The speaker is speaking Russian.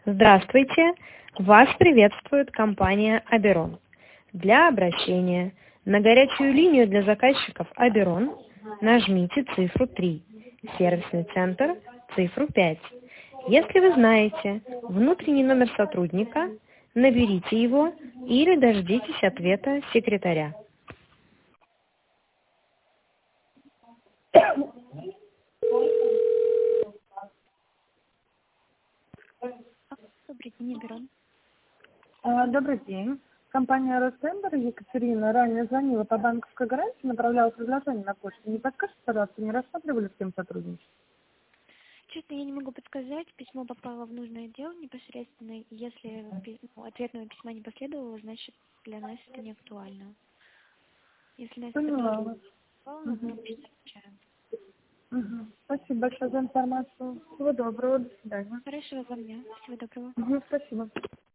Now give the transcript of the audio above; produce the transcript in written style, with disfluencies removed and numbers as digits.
Здравствуйте! Вас приветствует компания Аберон. Для обращения на горячую линию для заказчиков Аберон нажмите цифру 3, сервисный центр цифру 5. Если вы знаете внутренний номер сотрудника, наберите его или дождитесь ответа секретаря. Добрый день, Аберон. Добрый день. Компания Ростендер, Екатерина, ранее звонила по банковской гарантии, направляла предложение на почту. Не подскажете, пожалуйста, не рассматривали с кем сотрудничать? Честно, я не могу подсказать. Письмо попало в нужное отдел непосредственно. И если ответного письма не последовало, значит для нас это не актуально. Если нас Поняла вас. актуально, мы обычно отвечаем. Спасибо большое за информацию. Всего доброго, до свидания. Хорошего вам дня. Всего доброго. Спасибо.